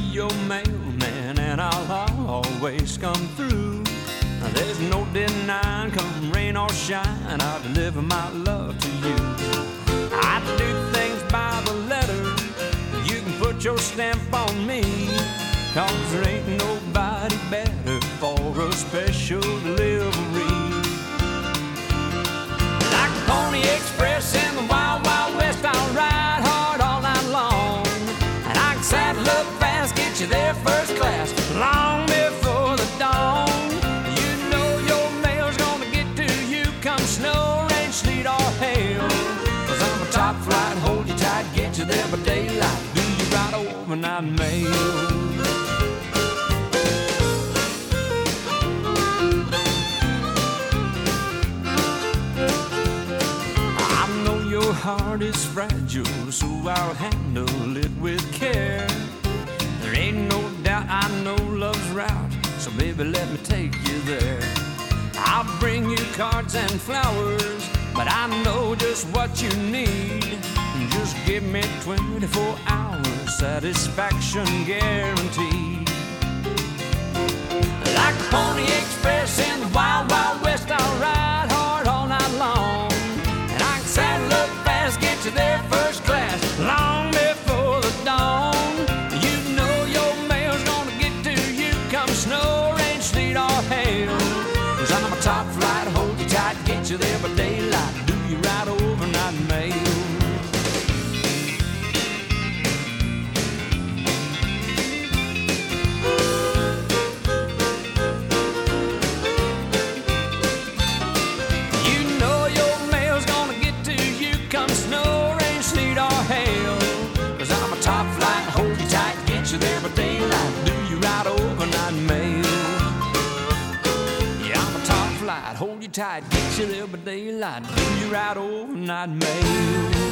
your mailman, and I'll always come through. There's no denying, come rain or shine, I'll deliver my love to you. I do things by the letter, you can put your stamp on me, 'cause there ain't nobody better for a special delivery. Like the Pony Express in the Wild Wild West, I'll ride hard all night long, and I can saddle up fast, get you there first class, long before the dawn. You know your mail's gonna get to you, come snow, rain, sleet, or hail, 'cause I'm a top flight, hold you tight, get you there by daylight, do you right overnight mail. Your heart is fragile, so I'll handle it with care. There ain't no doubt I know love's route, so baby let me take you there. I'll bring you cards and flowers, but I know just what you need. Just give me 24 hours, satisfaction guaranteed. Like the Pony Express in the Wild Wild West, I'll ride hard all night long, saddle up fast, get you there first class, long before the dawn. You know your mail's gonna get to you, come snow, rain, sleet, or hail, 'cause I'm a top flight, hold you tight, get you there by daylight, do you right overnight mail. You there by daylight, do you right overnight mail. Yeah, I'm a top flight, hold you tight, get you there by daylight, do you right overnight mail.